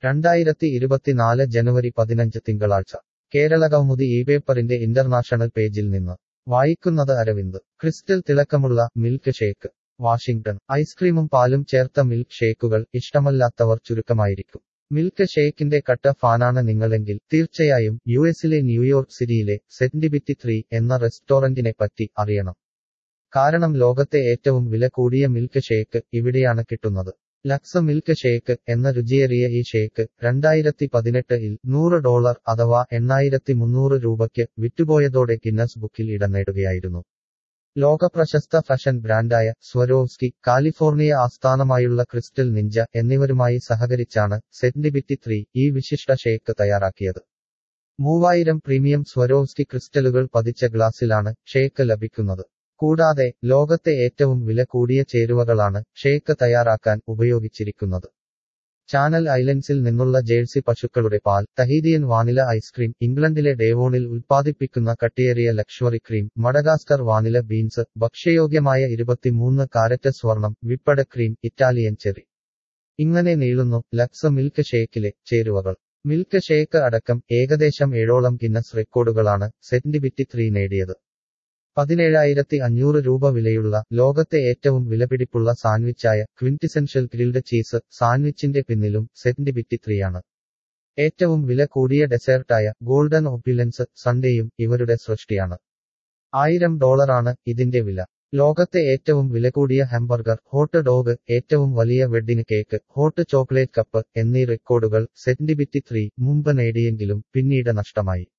2024 ജനുവരി 15 തിങ്കളാഴ്ച കേരളകൗമുദി ഇപേപ്പറിന്റെ ഇന്റർനാഷണൽ പേജിൽ നിന്ന് വായിക്കുന്നത് അരവിന്ദ്. ക്രിസ്റ്റൽ തിളക്കമുള്ള മിൽക്ക് ഷേക്ക്. വാഷിംഗ്ടൺ. ഐസ്ക്രീമും പാലും ചേർത്ത മിൽക്ക് ഷേക്കുകൾ ഇഷ്ടമല്ലാത്തവർ ചുരുക്കമായിരിക്കും. മിൽക്ക് ഷേക്കിന്റെ കട്ട ഫാനാണ് നിങ്ങളെങ്കിൽ തീർച്ചയായും യുഎസിലെ ന്യൂയോർക്ക് സിറ്റിയിലെ സെറെൻഡിപിറ്റി 3 എന്ന റെസ്റ്റോറന്റിനെ പറ്റി അറിയണം. കാരണം ലോകത്തെ ഏറ്റവും വില കൂടിയ മിൽക്ക് ഷേക്ക് ഇവിടെയാണ് കിട്ടുന്നത്. ലക്സ് മിൽക്ക് ഷേക്ക് എന്ന രുചിയേറിയ ഈ ഷേക്ക് 2018-ൽ $100 അഥവാ 8,300 രൂപയ്ക്ക് വിറ്റുപോയതോടെ ഗിന്നസ് ബുക്കിൽ ഇടം നേടുകയായിരുന്നു. ലോകപ്രശസ്ത ഫാഷൻ ബ്രാൻഡായ സ്വരോവ്സ്കി, കാലിഫോർണിയ ആസ്ഥാനമായുള്ള ക്രിസ്റ്റൽ നിഞ്ച എന്നിവരുമായി സഹകരിച്ചാണ് സെറെൻഡിപിറ്റി 3 ഈ വിശിഷ്ട ഷേക്ക് തയ്യാറാക്കിയത്. 3000 പ്രീമിയം സ്വരോവ്സ്കി ക്രിസ്റ്റലുകൾ പതിച്ച ഗ്ലാസിലാണ് ഷേക്ക് ലഭിക്കുന്നത്. കൂടാതെ ലോകത്തെ ഏറ്റവും വില കൂടിയ ചേരുവകളാണ് ഷേക്ക് തയ്യാറാക്കാൻ ഉപയോഗിച്ചിരിക്കുന്നത്. ചാനൽ ഐലൻഡ്സിൽ നിന്നുള്ള ജേഴ്സി പശുക്കളുടെ പാൽ, തഹീതിയൻ വാനില ഐസ്ക്രീം, ഇംഗ്ലണ്ടിലെ ഡേവോണിൽ ഉൽപ്പാദിപ്പിക്കുന്ന കട്ടിയേറിയ luxury cream, Madagascar vanilla beans, ഭക്ഷ്യയോഗ്യമായ 23 കാരറ്റ് സ്വർണം, വിപ്പഡ് ക്രീം, ഇറ്റാലിയൻ ചെറി. ഇങ്ങനെ നീളുന്നു ലക്സ് മിൽക്ക് ഷേക്കിലെ ചേരുവകൾ. മിൽക്ക് ഷേക്ക് അടക്കം ഏകദേശം 7ഓളം ഗിന്നസ് റെക്കോർഡുകളാണ് സെറെൻഡിപിറ്റി 3 നേടിയത്. 17,500 രൂപ വിലയുള്ള ലോകത്തെ ഏറ്റവും വിലപിടിപ്പുള്ള സാൻഡ്വിച്ചായ ക്വിന്റിസെൻഷ്യൽ ഗ്രിൽഡ് ചീസ് സാൻഡ്വിച്ചിന്റെ പിന്നിലും സെറെൻഡിപിറ്റി 3 ആണ്. ഏറ്റവും വില കൂടിയ ഡെസേർട്ടായ ഗോൾഡൻ ഒപ്യുലൻസ് സൺഡേയും ഇവരുടെ സൃഷ്ടിയാണ്. $1,000 ഇതിന്റെ വില. ലോകത്തെ ഏറ്റവും വില കൂടിയ ഹാംബർഗർ, ഹോട്ട് ഡോഗ്, ഏറ്റവും വലിയ wedding cake, hot chocolate cup എന്നീ റെക്കോർഡുകൾ സെറെൻഡിപിറ്റി 3 മുമ്പ് നേടിയെങ്കിലും പിന്നീട് നഷ്ടമായി.